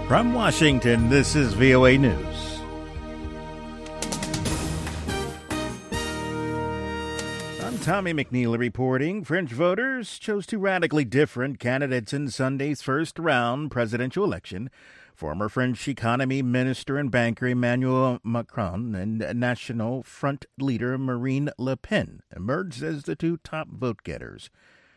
From Washington, this is VOA News. I'm Tommy McNeil reporting. French voters chose two radically different candidates in Sunday's first-round presidential election. Former French economy minister and banker Emmanuel Macron and National Front leader Marine Le Pen emerged as the two top vote-getters.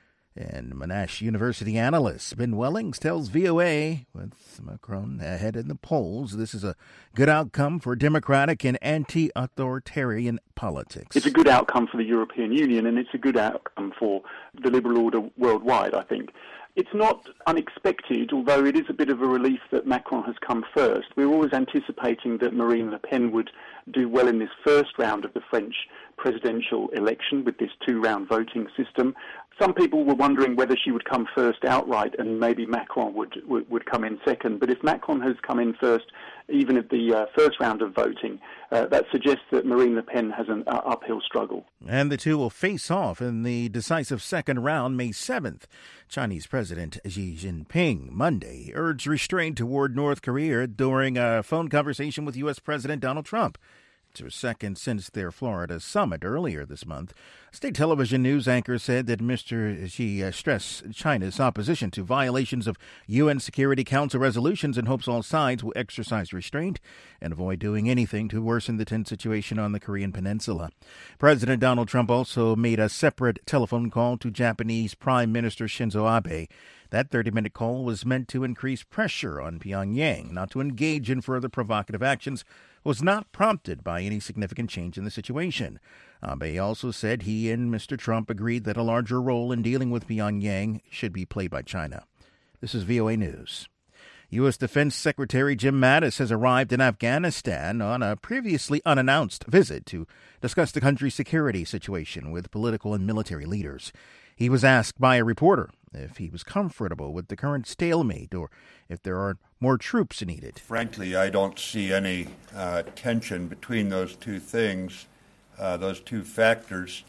And Monash University analyst Ben Wellings tells VOA, with Macron ahead in the polls, this is a good outcome for democratic and anti-authoritarian politics. It's a good outcome for the European Union, and it's a good outcome for the liberal order worldwide, I think. It's not unexpected, although it is a bit of a relief that Macron has come first. We were always anticipating that Marine Le Pen would do well in this first round of the French presidential election with this two-round voting system. Some people were wondering whether she would come first outright and maybe Macron would come in second. But if Macron has come in first, even at the first round of voting, that suggests that Marine Le Pen has an uphill struggle. And the two will face off in the decisive second round May 7th. Chinese President Xi Jinping Monday urged restraint toward North Korea during a phone conversation with U.S. President Donald Trump. It's her second since their Florida summit earlier this month. State television news anchor said that Mr. Xi stressed China's opposition to violations of UN Security Council resolutions and hopes all sides will exercise restraint and avoid doing anything to worsen the tense situation on the Korean peninsula. President Donald Trump also made a separate telephone call to Japanese Prime Minister Shinzo Abe. That 30-minute call was meant to increase pressure on Pyongyang not to engage in further provocative actions, was not prompted by any significant change in the situation. Abe also said he and Mr. Trump agreed that a larger role in dealing with Pyongyang should be played by China. This is VOA News. U.S. Defense Secretary Jim Mattis has arrived in Afghanistan on a previously unannounced visit to discuss the country's security situation with political and military leaders. He was asked by a reporter if he was comfortable with the current stalemate or if there are more troops needed. Frankly, I don't see any tension between those two things, those two factors.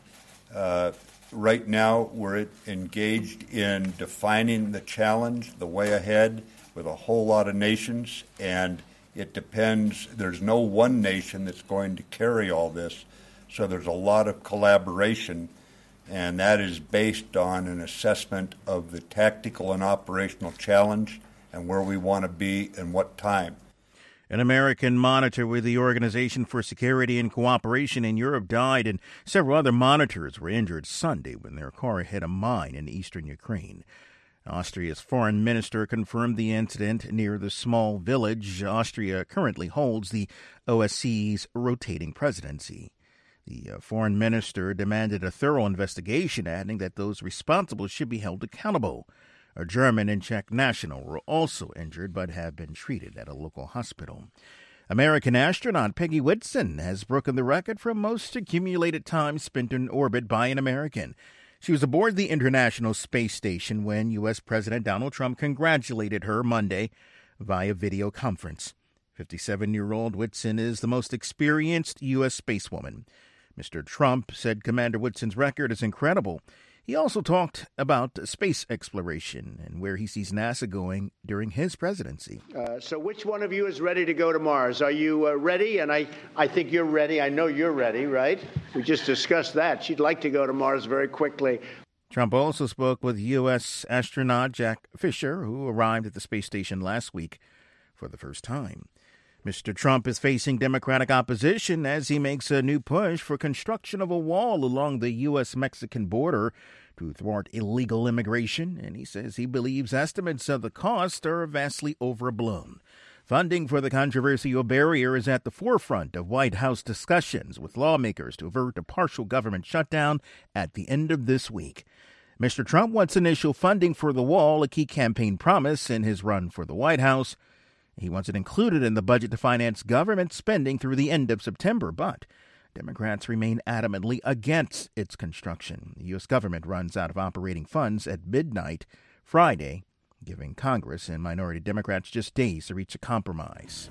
Right now, we're engaged in defining the challenge, the way ahead, with a whole lot of nations, and it depends. There's no one nation that's going to carry all this, so there's a lot of collaboration, and that is based on an assessment of the tactical and operational challenge and where we want to be and what time. An American monitor with the Organization for Security and Cooperation in Europe died, and several other monitors were injured Sunday when their car hit a mine in eastern Ukraine. Austria's foreign minister confirmed the incident near the small village. Austria currently holds the OSCE's rotating presidency. The foreign minister demanded a thorough investigation, adding that those responsible should be held accountable. A German and Czech national were also injured but have been treated at a local hospital. American astronaut Peggy Whitson has broken the record for most accumulated time spent in orbit by an American. She was aboard the International Space Station when U.S. President Donald Trump congratulated her Monday via video conference. 57-year-old Whitson is the most experienced U.S. spacewoman. Mr. Trump said Commander Whitson's record is incredible. He also talked about space exploration and where he sees NASA going during his presidency. So which one of you is ready to go to Mars? Are you ready? And I think you're ready. I know you're ready, right? We just discussed that. She'd like to go to Mars very quickly. Trump also spoke with U.S. astronaut Jack Fisher, who arrived at the space station last week for the first time. Mr. Trump is facing Democratic opposition as he makes a new push for construction of a wall along the U.S.-Mexican border to thwart illegal immigration, and he says he believes estimates of the cost are vastly overblown. Funding for the controversial barrier is at the forefront of White House discussions with lawmakers to avert a partial government shutdown at the end of this week. Mr. Trump wants initial funding for the wall, a key campaign promise in his run for the White House. He wants it included in the budget to finance government spending through the end of September, but Democrats remain adamantly against its construction. The U.S. government runs out of operating funds at midnight Friday, giving Congress and minority Democrats just days to reach a compromise.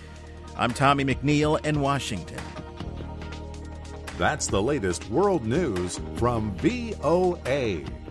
I'm Tommy McNeil in Washington. That's the latest world news from VOA.